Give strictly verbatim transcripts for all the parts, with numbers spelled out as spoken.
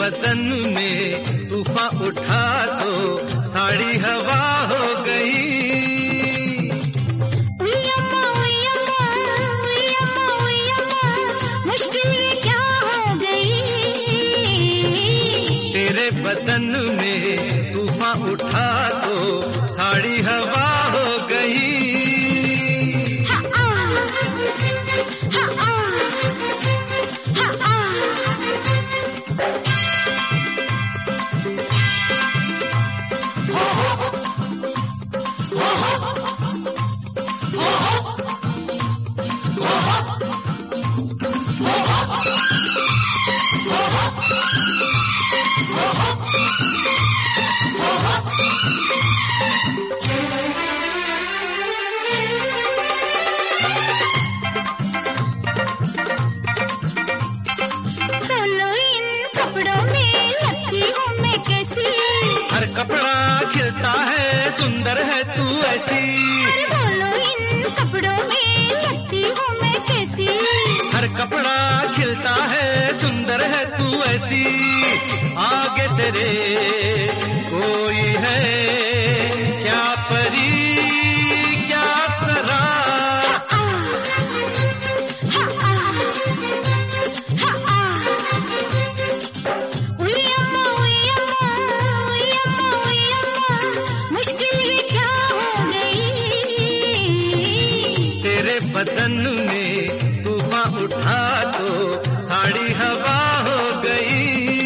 बदन में तूफान उठा तो साड़ी हवा हो गई। तेरे बदन में तूफान उठा तो साड़ी हवा हो गई। हर कपड़ा खिलता है सुंदर है तू ऐसी। अरे बोलो इन कपड़ों में लगती हूँ मैं कैसी। हर कपड़ा खिलता है सुंदर है तू ऐसी। आगे तेरे कोई है क्या परी क्या अप्सरा। बदन में तूफान उठा तो साड़ी हवा हो गई।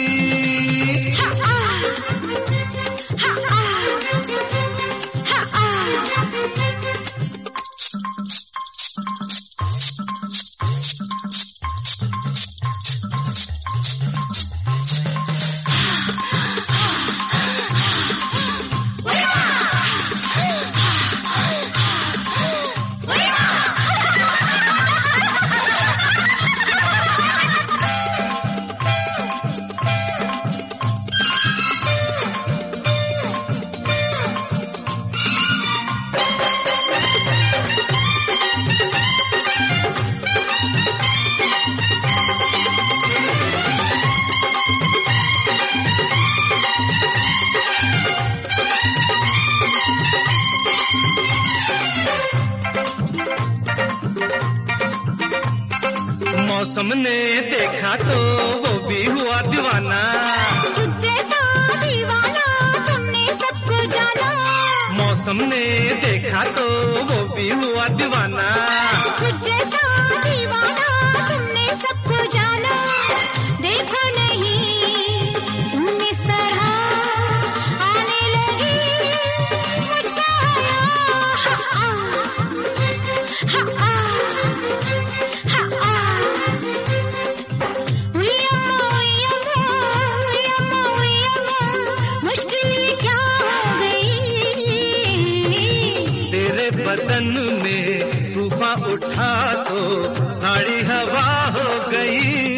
मौसम ने देखा तो वो भी हुआ दीवाना। तुझे तो दीवाना तुमने सबको जाना। मौसम ने देखा तो वो भी हुआ दीवाना। तुझे तो दीवाना तुमने सबको जाना। देखो नहीं तुम इस तरह आने लगी मुझको बदन में तूफान उठा तो साड़ी हवा हो गई।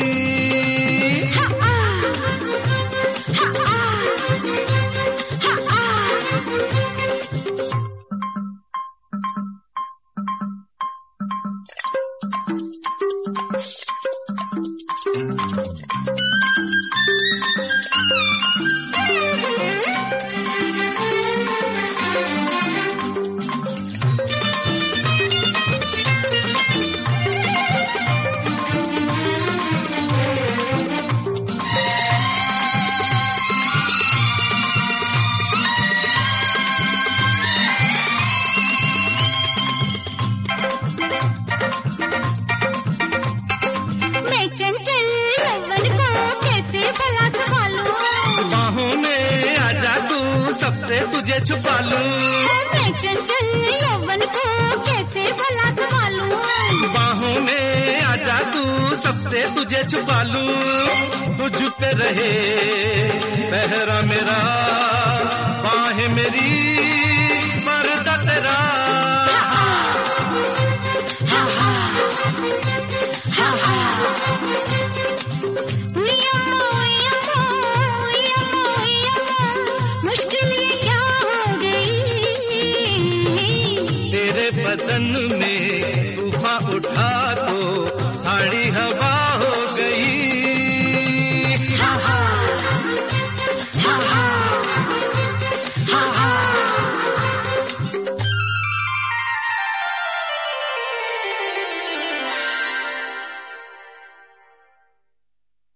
सबसे तुझे छुपा लूं। मैं चंचल यौवन को कैसे भला संभालूं। बाहों में आजा तू सबसे तुझे छुपा लूं। तुझ पे रहे पहरा मेरा बाहें मेरी पर्दा तेरा। बदन में तूफान उठा तो साड़ी हवा